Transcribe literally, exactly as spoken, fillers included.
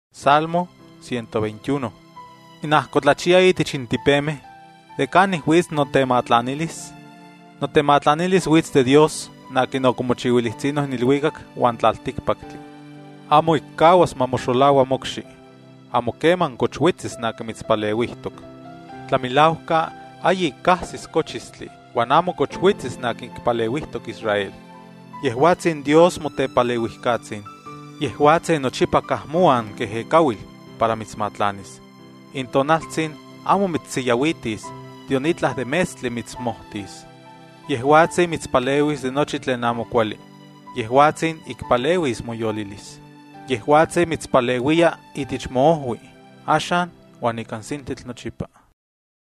Salmo ciento veintiuno. Inahcotlachia itich intipemeh, de canih witz notematlanilis. Notematlanilis witz de Dios, nakin ocomochiuilitzinoh nilhuicac uan tlalticpactli. Amo iccahuas mamoxolaua mocxi, amo queman cochwitzis nakin mitzpaleuihtoc. Tlamilauhca ayi cahsis cochistli, uan amo cochwitzis nakin kipaleuihtoc Israel. Yehuatzin Dios motepaleuihcatzin. Yehuatzin nochipa kahmuan quehecauil para mitzmatlanis. Intonaltzin amo mitziyahuitis, dionitlah de mestli mitzmohtis. Yehuatzin mitzpaleuis de nochi tlen amo kuali. Yehuatzin ikpaleuis moyolilis. Yehuatzin mitzpaleuia itich moohui, ashan uan ikansintitl nochipa.